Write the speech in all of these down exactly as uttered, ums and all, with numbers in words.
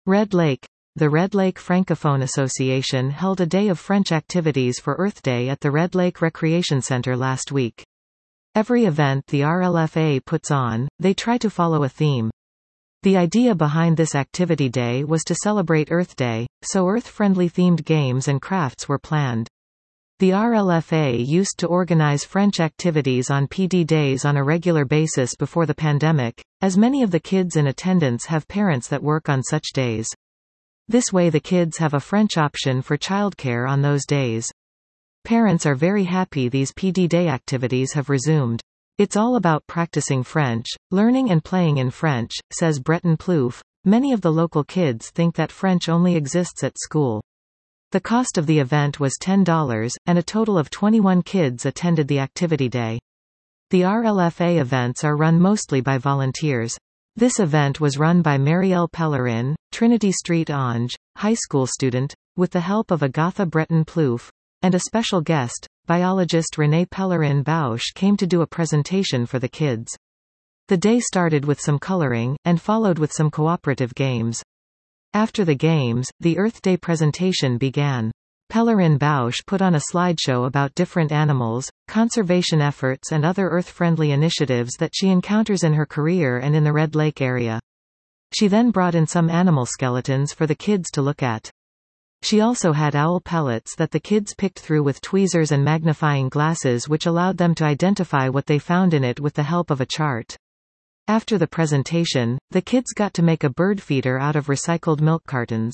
Red Lake. The Red Lake Francophone Association held a day of French activities for Earth Day at the Red Lake Recreation Center last week. Every event the R L F A puts on, they try to follow a theme. The idea behind this activity day was to celebrate Earth Day, so Earth-friendly themed games and crafts were planned. The R L F A used to organize French activities on P D days on a regular basis before the pandemic, as many of the kids in attendance have parents that work on such days. This way the kids have a French option for childcare on those days. Parents are very happy these P D day activities have resumed. It's all about practicing French, learning and playing in French, says Breton Plouffe. Many of the local kids think that French only exists at school. The cost of the event was ten dollars, and a total of twenty-one kids attended the activity day. The R L F A events are run mostly by volunteers. This event was run by Marielle Pellerin, Trinity Street Ange, high school student, with the help of Agatha Breton Plouffe, and a special guest, biologist Renée Pellerin Bausch came to do a presentation for the kids. The day started with some coloring, and followed with some cooperative games. After the games, the Earth Day presentation began. Pellerin Bausch put on a slideshow about different animals, conservation efforts and other Earth-friendly initiatives that she encounters in her career and in the Red Lake area. She then brought in some animal skeletons for the kids to look at. She also had owl pellets that the kids picked through with tweezers and magnifying glasses, which allowed them to identify what they found in it with the help of a chart. After the presentation, the kids got to make a bird feeder out of recycled milk cartons.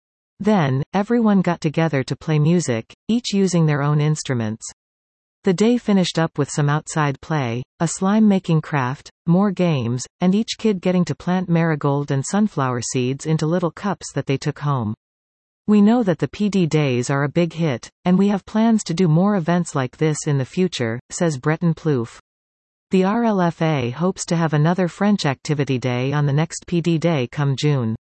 Then, everyone got together to play music, each using their own instruments. The day finished up with some outside play, a slime-making craft, more games, and each kid getting to plant marigold and sunflower seeds into little cups that they took home. We know that the P D days are a big hit, and we have plans to do more events like this in the future, says Breton Plouffe. The R L F A hopes to have another French activity day on the next P D day come June.